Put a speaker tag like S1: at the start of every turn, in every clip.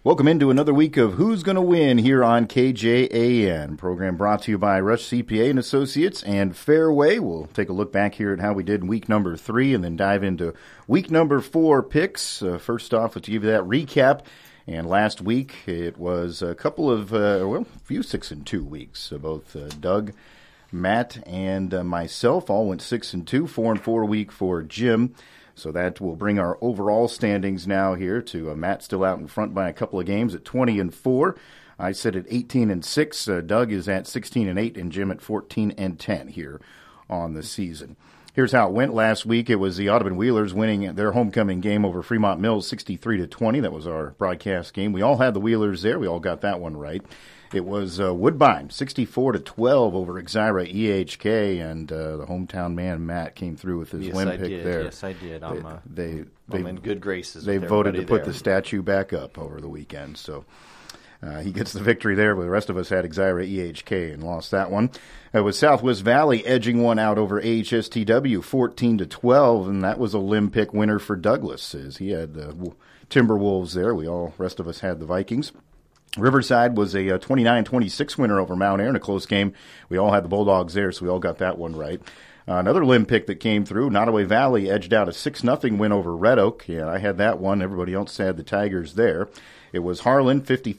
S1: Welcome into another week of Who's Gonna Win here on KJAN. Program brought to you by Rush CPA and Associates and Fairway. We'll take a look back here at how we did in week number 3 and then dive into week number 4 picks. First off, let's give you that recap. And last week it was a couple of, a few 6-2 weeks. Both Doug, Matt, and myself all went 6-2, 4-4 week for Jim. So that will bring our overall standings now here to Matt still out in front by a couple of games at 20-4. I sit at 18-6. Doug is at 16-8, and Jim at 14-10 here on the season. Here's how it went last week. It was the Audubon Wheelers winning their homecoming game over Fremont Mills 63-20. That was our broadcast game. We all had the Wheelers there. We all got that one right. It was Woodbine 64-12 over Exira EHK, and the hometown man Matt came through with his win pick there.
S2: Yes, I did. I'm in good graces.
S1: They voted to put the statue back up over the weekend, so he gets the victory there. But the rest of us had Exira EHK and lost that one. It was Southwest Valley edging one out over AHSTW 14-12, and that was a limb pick winner for Douglas, as he had the Timberwolves there. Rest of us had the Vikings. Riverside was a 29-26 winner over Mount Ayr in a close game. We all had the Bulldogs there, so we all got that one right. Another limb pick that came through, Nottoway Valley edged out a 6-0 win over Red Oak. Yeah, I had that one. Everybody else had the Tigers there. It was Harlan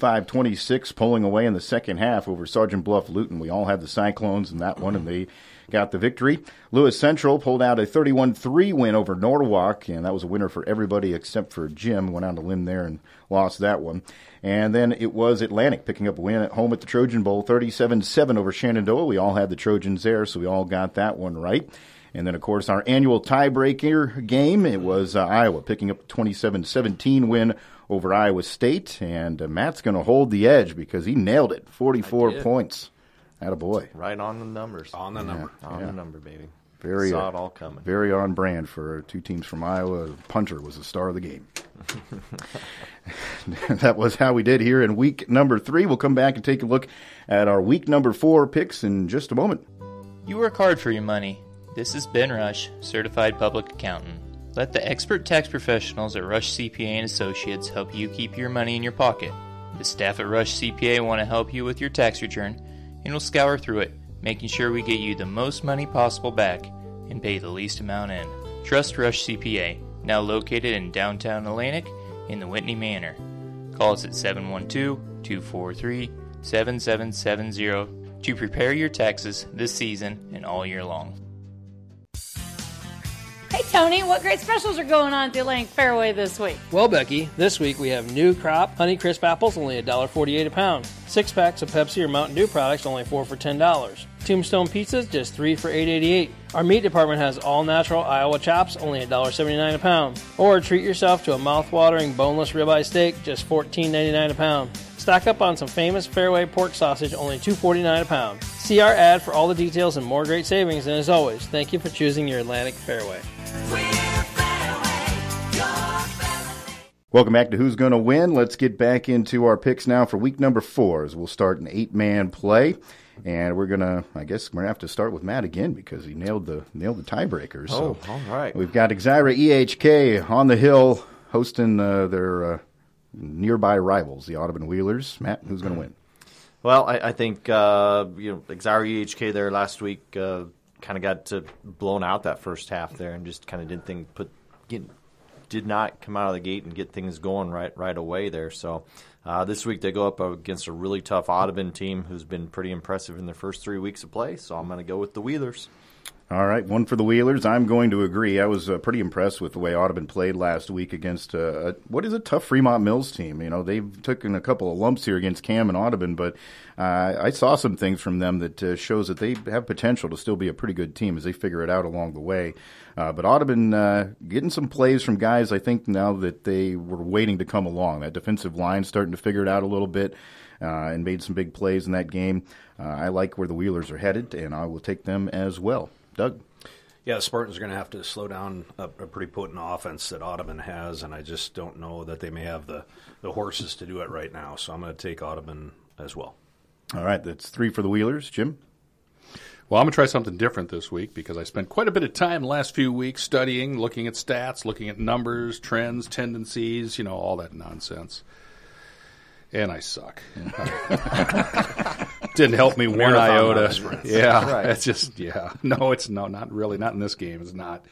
S1: 55-26 pulling away in the second half over Sergeant Bluff Luton. We all had the Cyclones in that one, and they got the victory. Lewis Central pulled out a 31-3 win over Norwalk, and that was a winner for everybody except for Jim. Went on to limb there and lost that one. And then it was Atlantic picking up a win at home at the Trojan Bowl, 37-7 over Shenandoah. We all had the Trojans there, so we all got that one right. And then, of course, our annual tiebreaker game, it was Iowa picking up a 27-17 win over Iowa State. And Matt's going to hold the edge because he nailed it, 44 points. Attaboy.
S2: Right on the numbers.
S3: On the number.
S2: On the number, baby.
S1: Saw
S2: it all coming.
S1: Very on brand for two teams from Iowa. Punter was the star of the game. That was how we did here in week number 3. We'll come back and take a look at our week number 4 picks in just a moment.
S4: You work hard for your money. This is Ben Rush, Certified Public Accountant. Let the expert tax professionals at Rush CPA and Associates help you keep your money in your pocket. The staff at Rush CPA want to help you with your tax return, and we'll scour through it, making sure we get you the most money possible back and pay the least amount in. Trust Rush CPA, now located in downtown Atlantic in the Whitney Manor. Call us at 712-243-7770 to prepare your taxes this season and all year long.
S5: Hey Tony, what great specials are going on at the Atlantic Fairway this week?
S6: Well, Becky, this week we have new crop Honey Crisp apples, only $1.48 a pound. 6 packs of Pepsi or Mountain Dew products, only 4 for $10. Tombstone pizzas, just 3 for $8.88. Our meat department has all-natural Iowa chops, only $1.79 a pound. Or treat yourself to a mouth-watering boneless ribeye steak, just $14.99 a pound. Stock up on some famous Fairway pork sausage, only $2.49 a pound. See our ad for all the details and more great savings, and as always, thank you for choosing your Atlantic Fairway.
S1: Welcome back to Who's Gonna Win. Let's get back into our picks now for week number 4 as we'll start an 8-man play. And we're gonna have to start with Matt again because he nailed the tiebreakers.
S2: So all right.
S1: We've got Exira EHK on the hill hosting their nearby rivals, the Audubon Wheelers. Matt, who's gonna win?
S2: Well, I think Exira EHK there last week kind of got blown out that first half there and just kind of did not come out of the gate and get things going right away there. So this week they go up against a really tough Audubon team who's been pretty impressive in their first 3 weeks of play. So I'm going to go with the Wheelers.
S1: All right, one for the Wheelers. I'm going to agree. I was pretty impressed with the way Audubon played last week against what is a tough Fremont Mills team. You know, they've taken a couple of lumps here against Cam and Audubon, but I saw some things from them that shows that they have potential to still be a pretty good team as they figure it out along the way. But Audubon getting some plays from guys, I think, now that they were waiting to come along. That defensive line starting to figure it out a little bit and made some big plays in that game. I like where the Wheelers are headed, and I will take them as well. Doug?
S3: Yeah, the Spartans are going to have to slow down a pretty potent offense that Audubon has, and I just don't know that they may have the horses to do it right now. So I'm going to take Audubon as well.
S1: All right, that's 3 for the Wheelers. Jim?
S7: Well, I'm going to try something different this week because I spent quite a bit of time the last few weeks studying, looking at stats, looking at numbers, trends, tendencies, all that nonsense. And I suck. Didn't help me one
S3: Marathon
S7: iota.
S3: sprints.
S7: Yeah,
S2: Right.
S7: it's just No, it's not really. Not in this game. It's not.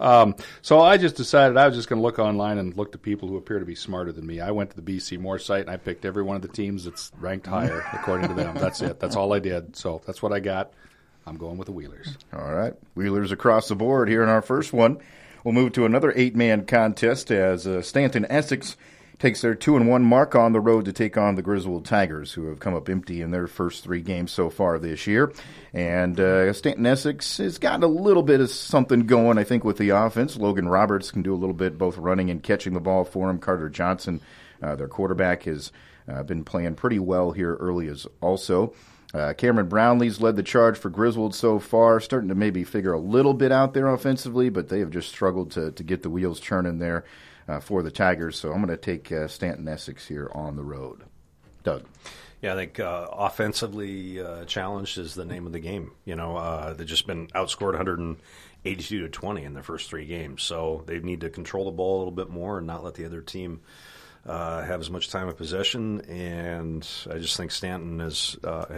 S7: So I just decided I was just going to look online and look to people who appear to be smarter than me. I went to the BC More site and I picked every one of the teams that's ranked higher according to them. That's it. That's all I did. So that's what I got. I'm going with the Wheelers.
S1: All right. Wheelers across the board here in our first one. We'll move to another 8-man contest as Stanton Essex takes their 2-1 mark on the road to take on the Griswold Tigers, who have come up empty in their first 3 games so far this year. And Stanton Essex has got a little bit of something going, I think, with the offense. Logan Roberts can do a little bit both running and catching the ball for him. Carter Johnson, their quarterback, has been playing pretty well here early as also. Cameron Brownlee's led the charge for Griswold so far, starting to maybe figure a little bit out there offensively, but they have just struggled to get the wheels turning there for the Tigers. So I'm going to take Stanton Essex here on the road. Doug.
S3: Yeah, I think offensively challenged is the name of the game. They've just been outscored 182-20 in their first 3 games, so they need to control the ball a little bit more and not let the other team have as much time of possession. And I just think Stanton has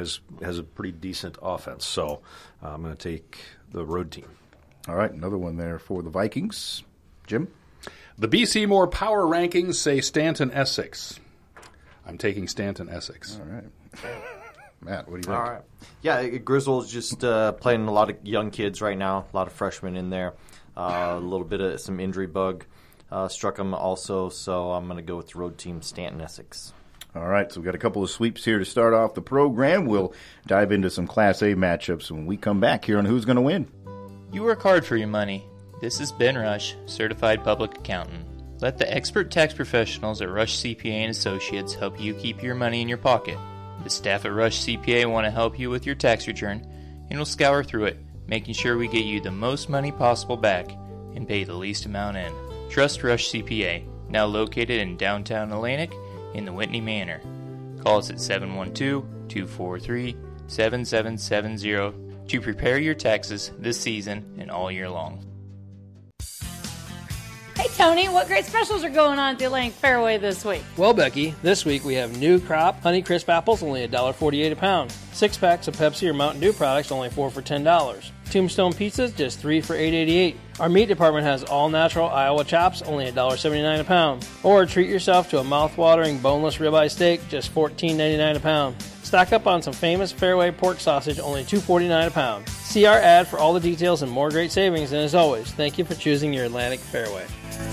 S3: a pretty decent offense, so I'm going to take the road team.
S1: All right, another one there for the Vikings. Jim?
S7: The BC More Power Rankings say Stanton Essex. I'm taking Stanton Essex.
S1: All right. Matt, what do you think?
S2: All right. Yeah, Griswold's just playing a lot of young kids right now, a lot of freshmen in there, a little bit of some injury bug struck them also, so I'm going to go with the road team, Stanton Essex.
S1: All right, so we've got a couple of sweeps here to start off the program. We'll dive into some Class A matchups when we come back here on Who's Going to Win.
S4: You work hard for your money. This is Ben Rush, Certified Public Accountant. Let the expert tax professionals at Rush CPA and Associates help you keep your money in your pocket. The staff at Rush CPA want to help you with your tax return, and will scour through it, making sure we get you the most money possible back and pay the least amount in. Trust Rush CPA, now located in downtown Atlantic in the Whitney Manor. Call us at 712-243-7770 to prepare your taxes this season and all year long.
S5: Hey, Tony, what great specials are going on at the Atlantic Fairway this week?
S6: Well, Becky, this week we have new crop Honey Crisp apples, only $1.48 a pound. 6 packs of Pepsi or Mountain Dew products, only 4 for $10. Tombstone pizzas, just 3 for $8.88. Our meat department has all-natural Iowa chops, only $1.79 a pound. Or treat yourself to a mouth-watering boneless ribeye steak, just $14.99 a pound. Stock up on some famous Fairway pork sausage, only $2.49 a pound. See our ad for all the details and more great savings, and as always, thank you for choosing your Atlantic Fairway.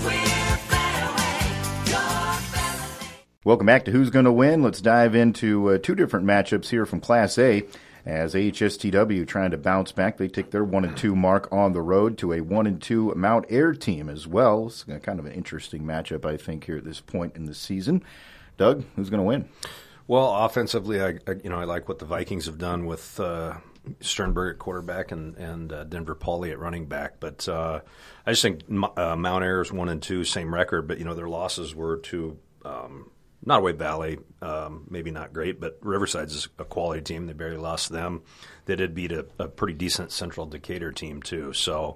S1: Welcome back to Who's Going to Win. Let's dive into 2 different matchups here from Class A. As HSTW trying to bounce back, they take their 1-2 mark on the road to a 1-2 Mount Ayr team as well. It's kind of an interesting matchup, I think, here at this point in the season. Doug, who's going to win?
S3: Well, offensively, I like what the Vikings have done with Sternberg at quarterback and Denver Pauly at running back. But I just think Mount Ayr is 1-2, same record. But their losses were to Nottoway Valley, maybe not great, but Riverside's a quality team. They barely lost to them. They did beat a pretty decent Central Decatur team too. So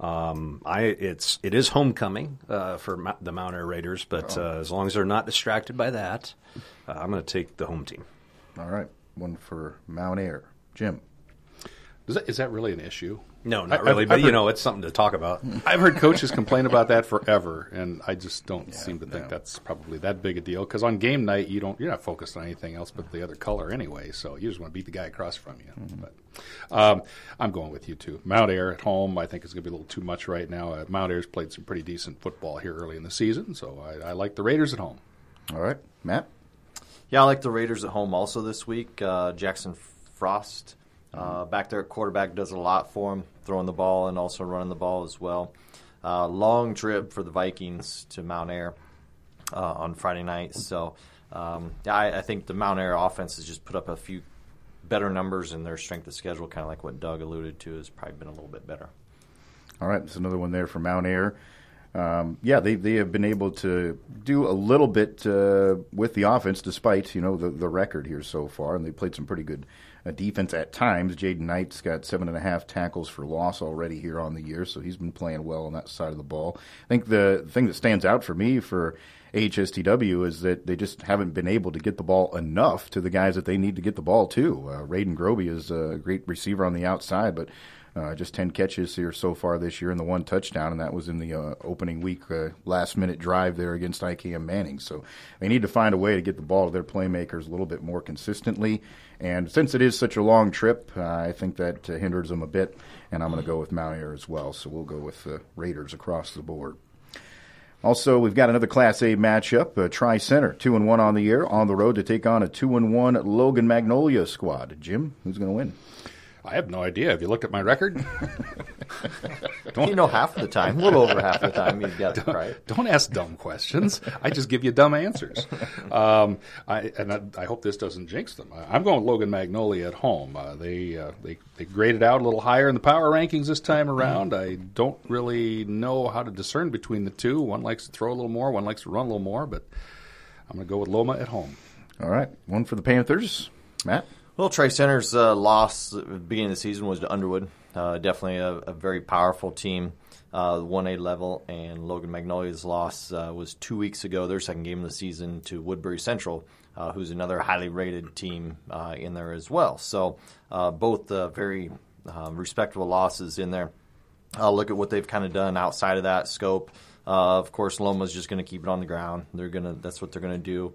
S3: it is homecoming for the Mount Ayr Raiders. But as long as they're not distracted by that, I'm going to take the home team.
S1: All right, one for Mount Ayr. Jim.
S7: Is that really an issue?
S3: No, not really, but it's something to talk about.
S7: I've heard coaches complain about that forever, and I just don't seem to think that's probably that big a deal. Because on game night, you're not focused on anything else but the other color anyway. So you just want to beat the guy across from you. Mm-hmm. But I'm going with you too. Mount Ayr at home, I think is going to be a little too much right now. Mount Ayr's played some pretty decent football here early in the season, so I like the Raiders at home.
S1: All right, Matt.
S2: Yeah, I like the Raiders at home also this week. Jackson Frost. Back there at quarterback does a lot for him, throwing the ball and also running the ball as well. Long trip for the Vikings to Mount Ayr on Friday night. So, I think the Mount Ayr offense has just put up a few better numbers, and their strength of schedule, kind of like what Doug alluded to, has probably been a little bit better.
S1: All right, there's another one there for Mount Ayr. they have been able to do a little bit with the offense, despite the record here so far, and they played some pretty good defense at times. Jaden Knight's got 7.5 tackles for loss already here on the year, so he's been playing well on that side of the ball. I think the thing that stands out for me for HSTW is that they just haven't been able to get the ball enough to the guys that they need to get the ball to. Raiden Groby is a great receiver on the outside, but just 10 catches here so far this year and the 1 touchdown, and that was in the opening week last-minute drive there against IKM Manning. So they need to find a way to get the ball to their playmakers a little bit more consistently. And since it is such a long trip, I think that hinders them a bit, and I'm going to go with Mount Ayr as well. So we'll go with the Raiders across the board. Also, we've got another Class A matchup, Tri-Center, 2-1 on the year, on the road to take on a 2-1 Logan Magnolia squad. Jim, who's going to win?
S7: I have no idea. Have you looked at my record?
S2: Half the time, a little over half the time you've got it right.
S7: Don't ask dumb questions. I just give you dumb answers. I hope this doesn't jinx them. I'm going with Logan Magnolia at home. They graded out a little higher in the power rankings this time around. I don't really know how to discern between the two. One likes to throw a little more, one likes to run a little more, but I'm going to go with Loma at home.
S1: All right, one for the Panthers. Matt?
S2: Well, Tri-Center's loss at the beginning of the season was to Underwood. Definitely a very powerful team, 1A level, and Logan Magnolia's loss was 2 weeks ago, their second game of the season, to Woodbury Central, who's another highly rated team in there as well. So both very respectable losses in there. Look at what they've kind of done outside of that scope. Of course, Loma's just going to keep it on the ground. That's what they're going to do.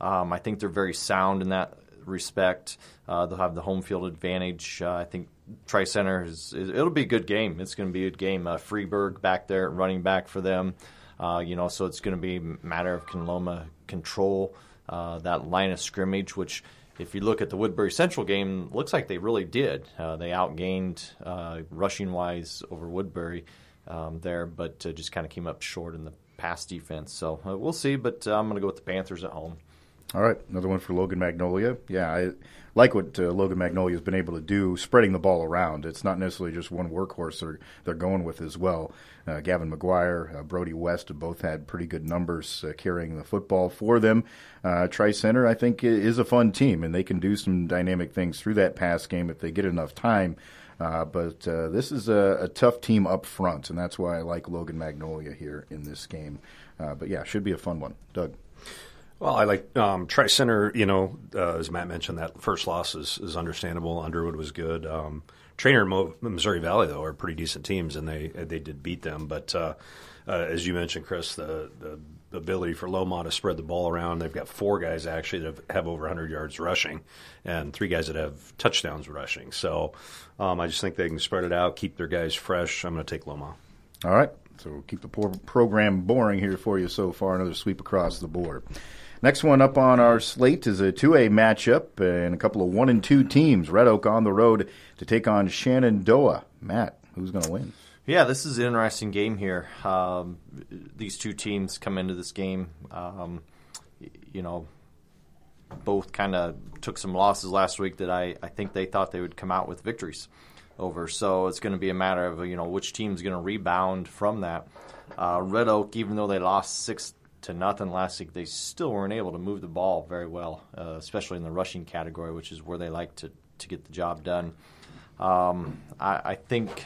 S2: I think they're very sound in that respect. They'll have the home field advantage. I think Tri-Center it'll be a good game. It's going to be a good game. Freeberg back there, running back for them. So it's going to be a matter of can Loma control that line of scrimmage, which if you look at the Woodbury Central game, looks like they really did. They outgained rushing-wise over Woodbury there, but just kind of came up short in the pass defense. So we'll see, but I'm going to go with the Panthers at home.
S1: All right, another one for Logan Magnolia. Yeah, I like what Logan Magnolia has been able to do, spreading the ball around. It's not necessarily just one workhorse they're going with as well. Gavin McGuire, Brody West have both had pretty good numbers carrying the football for them. Tri-Center, I think, is a fun team, and they can do some dynamic things through that pass game if they get enough time. But this is a tough team up front, and that's why I like Logan Magnolia here in this game. But, yeah, should be a fun one. Doug?
S3: Well, I like Tri-Center, as Matt mentioned, that first loss is understandable. Underwood was good. Trainer and Missouri Valley, though, are pretty decent teams, and they did beat them. But as you mentioned, Chris, the ability for Loma to spread the ball around, they've got 4 guys actually that have over 100 yards rushing and 3 guys that have touchdowns rushing. So I just think they can spread it out, keep their guys fresh. I'm going to take Loma.
S1: All right. So we'll keep the program boring here for you so far. Another sweep across the board. Next one up on our slate is a 2A matchup and a couple of 1 and 2 teams. Red Oak on the road to take on Shenandoah. Matt, who's going to win?
S2: Yeah, this is an interesting game here. These two teams come into this game, both kind of took some losses last week that I think they thought they would come out with victories over. So it's going to be a matter of, which team's going to rebound from that. Red Oak, even though they lost 6-0 last week, they still weren't able to move the ball very well, especially in the rushing category, which is where they like to get the job done. I think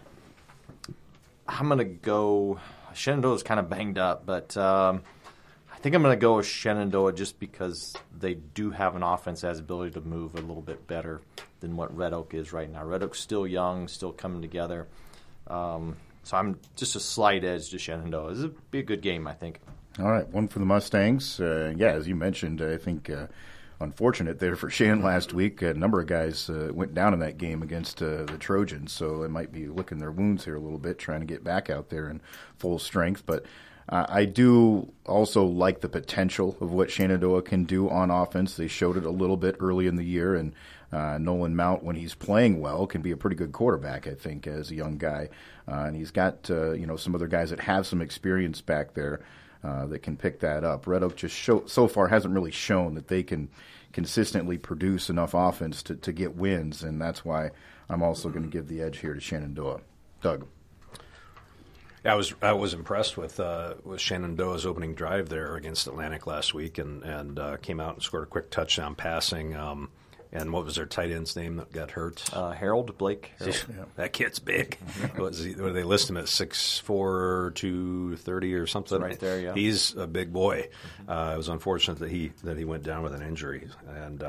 S2: I'm going to go – Shenandoah's kind of banged up, but I think I'm going to go with Shenandoah just because they do have an offense that has the ability to move a little bit better than what Red Oak is right now. Red Oak's still young, still coming together. So I'm just a slight edge to Shenandoah. This would be a good game, I think.
S1: All right, one for the Mustangs. As you mentioned, I think unfortunate there for Shan last week. A number of guys went down in that game against the Trojans, so they might be licking their wounds here a little bit, trying to get back out there in full strength. But I do also like the potential of what Shenandoah can do on offense. They showed it a little bit early in the year, and Nolan Mount, when he's playing well, can be a pretty good quarterback, I think, as a young guy. And he's got some other guys that have some experience back there that can pick that up. Red Oak just so far hasn't really shown that they can consistently produce enough offense to get wins, and that's why I'm also going to give the edge here to Shenandoah. Doug?
S3: I was impressed with Shenandoah's opening drive there against Atlantic last week, and came out and scored a quick touchdown passing. And what was their tight end's name that got hurt?
S2: Blake Harold.
S3: That kid's big. What they list him at 6'4", 230 or something?
S2: Right there, yeah.
S3: He's a big boy. It was unfortunate that he went down with an injury, and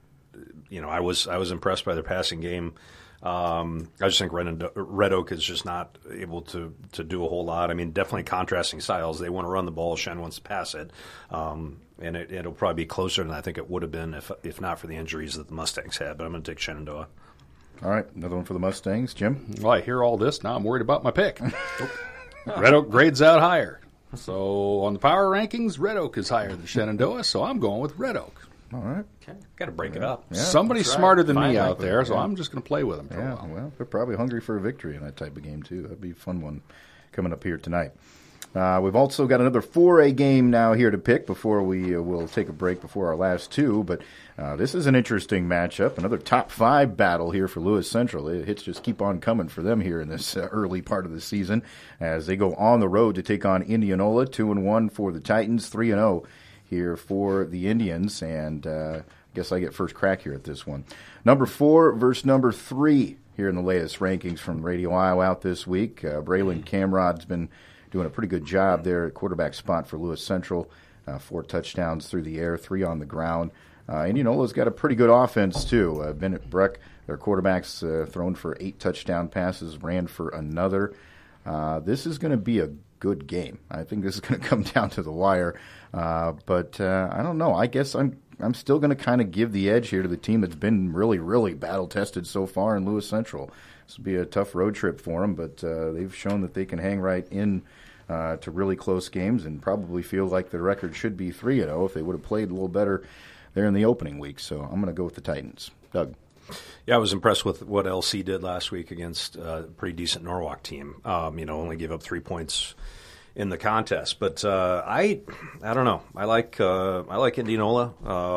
S3: I was impressed by their passing game. I just think Red Oak is just not able to do a whole lot. I mean, definitely contrasting styles. They want to run the ball. Shen wants to pass it. And it'll probably be closer than I think it would have been if not for the injuries that the Mustangs had. But I'm going to take Shenandoah.
S1: All right, another one for the Mustangs. Jim?
S7: Well, I hear all this. Now I'm worried about my pick. Red Oak grades out higher. So on the power rankings, Red Oak is higher than Shenandoah, so I'm going with Red Oak.
S1: All right.
S3: Okay. Got to break it up.
S1: Yeah,
S7: Somebody's smarter than me out
S1: likely.
S7: there, so I'm just going to play with them for a
S1: Yeah,
S7: while.
S1: well, they're probably hungry for a victory in that type of game, too. That'd be a fun one coming up here tonight. We've also got another 4A game now here to pick before we will take a break before our last two. But this is an interesting matchup, another top 5 battle here for Lewis Central. The hits just keep on coming for them here in this early part of the season as they go on the road to take on Indianola, 2-1 for the Titans, 3-0 here for the Indians. And I guess I get first crack here at this one. Number 4 versus number 3 here in the latest rankings from Radio Iowa out this week. Braylon Camrod's been doing a pretty good job there at quarterback spot for Lewis Central. 4 touchdowns through the air, 3 on the ground. Indianola's got a pretty good offense, too. Bennett Breck, their quarterback's thrown for 8 touchdown passes, ran for another. This is going to be a good game. I think this is going to come down to the wire. But I don't know. I guess I'm still going to kind of give the edge here to the team that's been really, really battle-tested so far in Lewis Central. This will be a tough road trip for them, but they've shown that they can hang right in to really close games and probably feel like the record should be 3-0 if they would have played a little better there in the opening week. So I'm going to go with the Titans. Doug?
S3: Yeah, I was impressed with what LC did last week against a pretty decent Norwalk team. Only gave up 3 points in the contest, but I don't know. I like Indianola.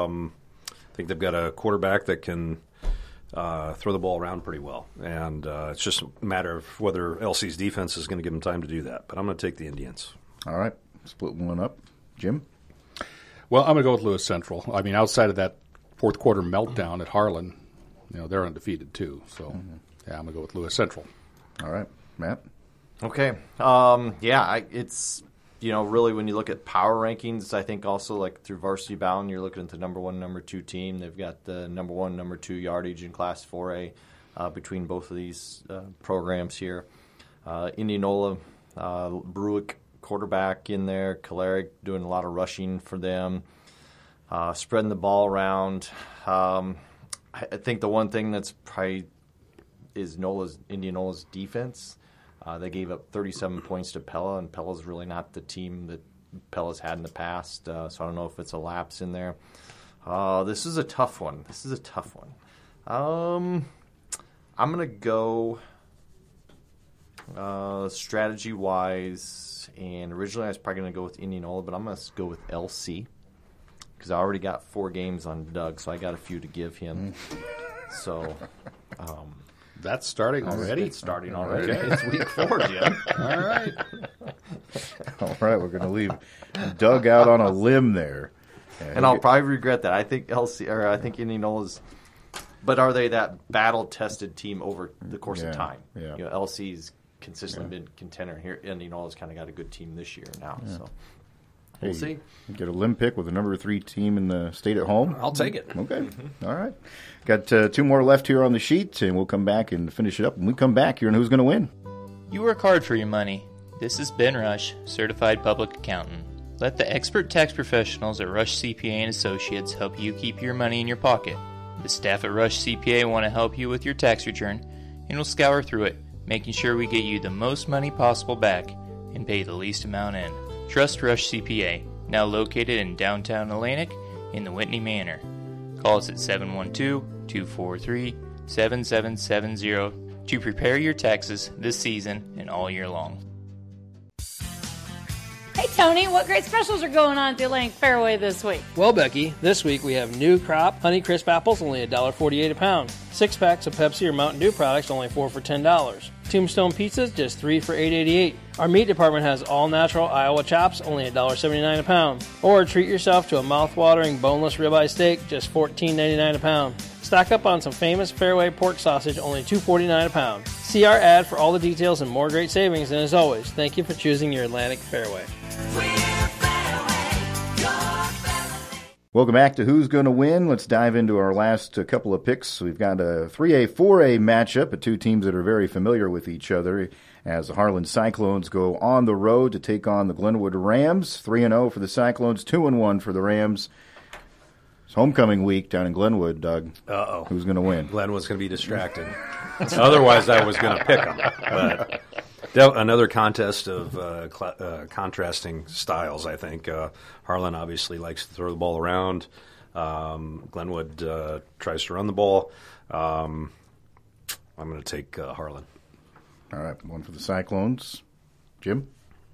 S3: I think they've got a quarterback that can throw the ball around pretty well, and it's just a matter of whether LC's defense is going to give them time to do that. But I'm going to take the Indians.
S1: All right, split one up. Jim?
S7: Well, I'm going to go with Lewis Central. I mean, outside of that fourth quarter meltdown at Harlan, they're undefeated too. So, yeah, I'm going to go with Lewis Central.
S1: All right, Matt?
S2: Okay. It's, really when you look at power rankings, I think also like through Varsity Bound, you're looking at the number 1, number 2 team. They've got the number 1, number 2 yardage in Class 4A between both of these programs here. Indianola, Bruick quarterback in there, Kalarick doing a lot of rushing for them, spreading the ball around. I think the one thing that's probably is Indianola's defense. They gave up 37 points to Pella, and Pella's really not the team that Pella's had in the past, so I don't know if it's a lapse in there. This is a tough one. I'm going to go strategy-wise, and originally I was probably going to go with Indianola, but I'm going to go with LC because I already got 4 games on Doug, so I got a few to give him. So...
S7: That's starting already?
S2: It's starting already. Okay. It's week 4, Jim.
S7: All right.
S1: All right, we're going to leave Doug out on a limb there.
S2: And I'll probably regret that. I think Indianola's, but are they that battle-tested team over the course of time?
S1: Yeah.
S2: LC's consistently been contender here. Indianola's kind of got a good team this year now. Yeah. So we'll see.
S1: Get a limb pick with the number 3 team in the state at home.
S3: I'll take it.
S1: Okay. All right. Got 2 more left here on the sheet, and we'll come back and finish it up. When we come back, you're on Who's Going to Win.
S4: You work hard for your money. This is Ben Rush, Certified Public Accountant. Let the expert tax professionals at Rush CPA and Associates help you keep your money in your pocket. The staff at Rush CPA want to help you with your tax return, and will scour through it, making sure we get you the most money possible back and pay the least amount in. Trust Rush CPA, now located in downtown Atlantic in the Whitney Manor. Call us at 712-243-7770 to prepare your taxes this season and all year long.
S5: Hey, Tony. What great specials are going on at the Atlantic Fairway this week?
S6: Well, Becky, this week we have new crop Honey Crisp apples, only $1.48 a pound. 6 packs of Pepsi or Mountain Dew products, only 4 for $10. Tombstone pizzas, just 3 for $8.88. Our meat department has all natural Iowa chops, only $1.79 a pound. Or treat yourself to a mouth-watering boneless ribeye steak, just $14.99 a pound. Stock up on some famous Fairway pork sausage, only $2.49 a pound. See our ad for all the details and more great savings. And as always, thank you for choosing your Atlantic Fairway.
S1: Welcome back to Who's Going to Win. Let's dive into our last couple of picks. We've got a 3A, 4A matchup of two teams that are very familiar with each other as the Harlan Cyclones go on the road to take on the Glenwood Rams. 3-0 for the Cyclones, 2-1 for the Rams. It's homecoming week down in Glenwood, Doug.
S3: Uh-oh.
S1: Who's going to win?
S3: Glenwood's going to be distracted. Otherwise, I was going to pick them. But another contest of contrasting styles, I think. Harlan obviously likes to throw the ball around. Glenwood tries to run the ball. I'm going to take Harlan.
S1: All right, one for the Cyclones. Jim?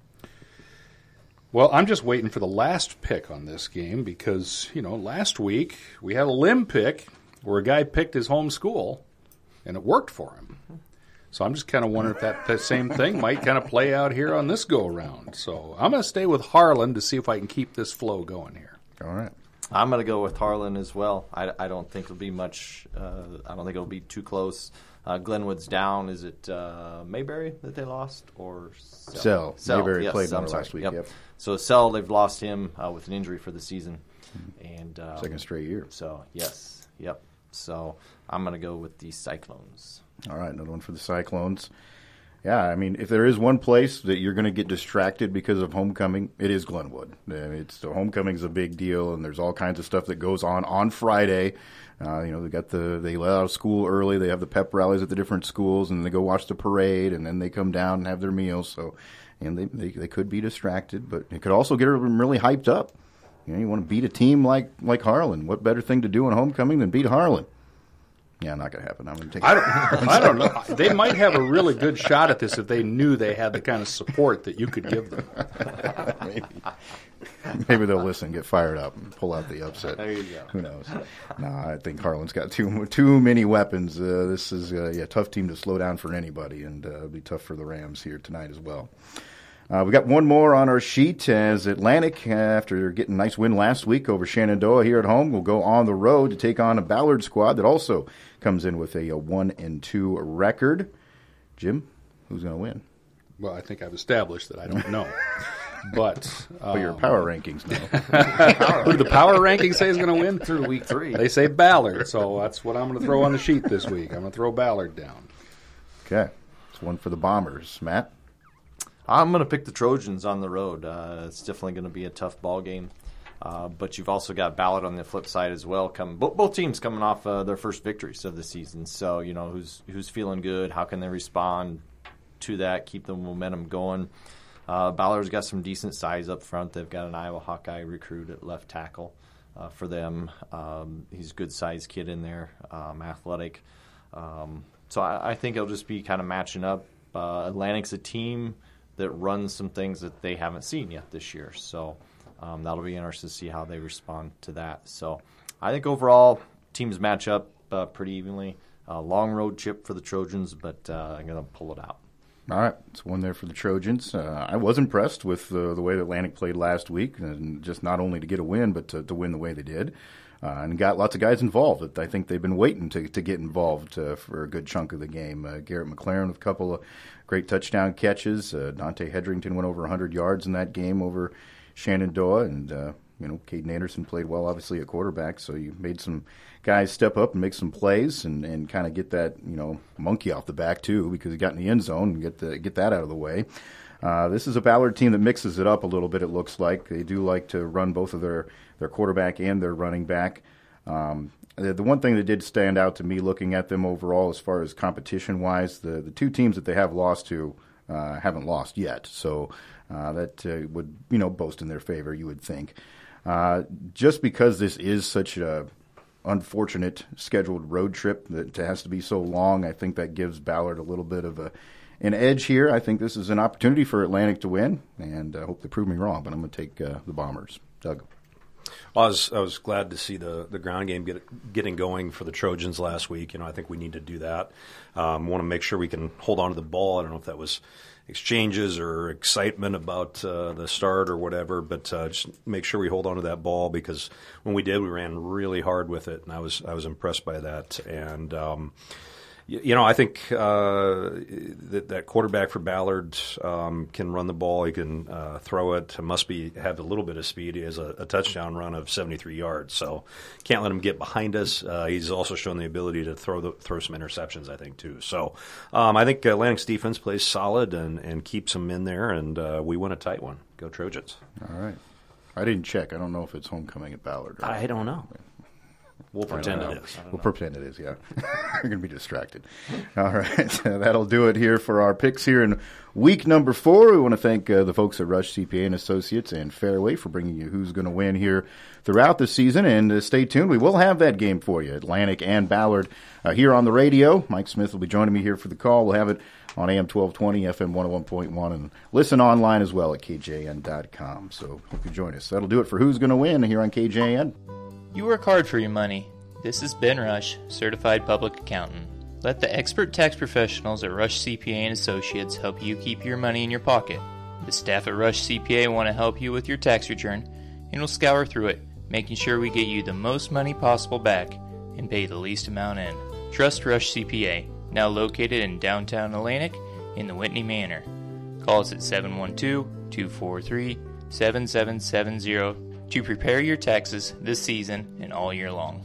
S7: Well, I'm just waiting for the last pick on this game because, last week we had a limb pick where a guy picked his home school, and it worked for him. So I'm just kind of wondering if that same thing might kind of play out here on this go-around. So I'm going to stay with Harlan to see if I can keep this flow going here.
S1: All right.
S2: I'm going to go with Harlan as well. I don't think it'll be much. I don't think it'll be too close. Glenwood's down. Is it Mayberry that they lost or
S1: Sell? Mayberry
S2: yes,
S1: played
S2: last
S1: week. Yep.
S2: So Sell, they've lost him with an injury for the season, and
S1: second straight year.
S2: So yes, yep. So I'm going to go with the Cyclones.
S1: All right, another one for the Cyclones. Yeah, I mean, if there is one place that you're going to get distracted because of homecoming, it is Glenwood. Homecoming's a big deal, and there's all kinds of stuff that goes on Friday. They let out of school early. They have the pep rallies at the different schools, and they go watch the parade, and then they come down and have their meals. So, and they could be distracted, but it could also get them really hyped up. You want to beat a team like Harlan. What better thing to do on homecoming than beat Harlan? Yeah, not going to happen. I'm going to take.
S7: I don't know. They might have a really good shot at this if they knew they had the kind of support that you could give them.
S1: Maybe they'll listen, get fired up, and pull out the upset.
S2: There you go.
S1: Who knows? No, I think Harlan's got too many weapons. This is a tough team to slow down for anybody, and it'll be tough for the Rams here tonight as well. We got one more on our sheet as Atlantic, after getting a nice win last week over Shenandoah here at home, will go on the road to take on a Ballard squad that also comes in with a 1-2 record. Jim, who's going to win?
S7: Well, I think I've established that I don't know. But
S1: your power rankings know.
S7: Who do the power rankings say is going to win?
S2: Through week 3.
S7: They say Ballard, so that's what I'm going to throw on the sheet this week. I'm going to throw Ballard down.
S1: Okay. It's one for the Bombers. Matt?
S2: I'm going to pick the Trojans on the road. It's definitely going to be a tough ball game. But you've also got Ballard on the flip side as well. Both teams coming off their first victories of the season. So, who's feeling good? How can they respond to that, keep the momentum going? Ballard's got some decent size up front. They've got an Iowa Hawkeye recruit at left tackle for them. He's a good-sized kid in there, athletic. So I think it'll just be kind of matching up. Atlantic's a team that runs some things that they haven't seen yet this year. So that'll be interesting to see how they respond to that. So I think overall teams match up pretty evenly. Long road trip for the Trojans, but I'm going to pull it out.
S1: All right, it's one there for the Trojans. I was impressed with the way that Atlantic played last week, and just not only to get a win, but to win the way they did. And got lots of guys involved. I think they've been waiting to get involved for a good chunk of the game. Garrett McLaren with a couple of great touchdown catches. Dante Hedrington went over 100 yards in that game over Shenandoah. And, Caden Anderson played well, obviously, at quarterback. So you made some guys step up and make some plays and kind of get that, monkey off the back, too, because he got in the end zone and get that out of the way. This is a Ballard team that mixes it up a little bit, it looks like. They do like to run both of their quarterback and their running back. The one thing that did stand out to me looking at them overall as far as competition-wise, the two teams that they have lost to haven't lost yet. So that would, boast in their favor, you would think. Just because this is such a unfortunate scheduled road trip that has to be so long, I think that gives Ballard a little bit of an edge here. I think this is an opportunity for Atlantic to win, and I hope they prove me wrong, but I'm going to take the Bombers. Doug?
S3: Well, I was glad to see the ground game getting going for the Trojans last week. I think we need to do that. Want to make sure we can hold on to the ball. I don't know if that was exchanges or excitement about the start or whatever, but just make sure we hold on to that ball, because when we did, we ran really hard with it, and I was impressed by that. And I think that quarterback for Ballard can run the ball. He can throw it. Have a little bit of speed. He has a touchdown run of 73 yards, so can't let him get behind us. He's also shown the ability to throw some interceptions, I think, too. So I think Atlantic's defense plays solid and keeps them in there, and we win a tight one. Go Trojans.
S1: All right. I didn't check. I don't know if it's homecoming at Ballard.
S3: I don't know. We'll pretend it is.
S1: We'll pretend it is, yeah. You're going to be distracted. All right. That'll do it here for our picks here in week number 4. We want to thank the folks at Rush CPA and Associates and Fairway for bringing you who's going to win here throughout the season. And stay tuned. We will have that game for you, Atlantic and Ballard, here on the radio. Mike Smith will be joining me here for the call. We'll have it on AM 1220, FM 101.1, and listen online as well at KJN.com. So hope you join us. That'll do it for Who's Going to Win here on KJN.
S4: You work hard for your money. This is Ben Rush, Certified Public Accountant. Let the expert tax professionals at Rush CPA and Associates help you keep your money in your pocket. The staff at Rush CPA want to help you with your tax return, and will scour through it, making sure we get you the most money possible back and pay the least amount in. Trust Rush CPA, now located in downtown Atlantic in the Whitney Manor. Call us at 712-243-7770 to prepare your taxes this season and all year long.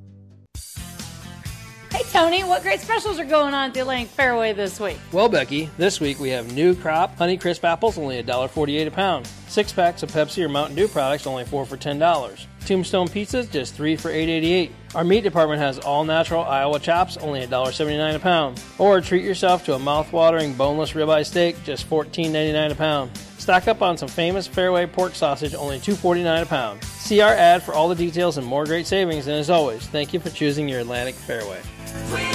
S5: Hey, Tony, what great specials are going on at the Atlantic Fairway this week?
S6: Well, Becky, this week we have new crop Honey Crisp apples, only $1.48 a pound. 6 packs of Pepsi or Mountain Dew products, only 4 for $10. Tombstone pizzas, just 3 for $8.88. Our meat department has all-natural Iowa chops, only $1.79 a pound. Or treat yourself to a mouth-watering boneless ribeye steak, just $14.99 a pound. Stock up on some famous Fairway pork sausage, only $2.49 a pound. See our ad for all the details and more great savings, and as always, thank you for choosing your Atlantic Fairway.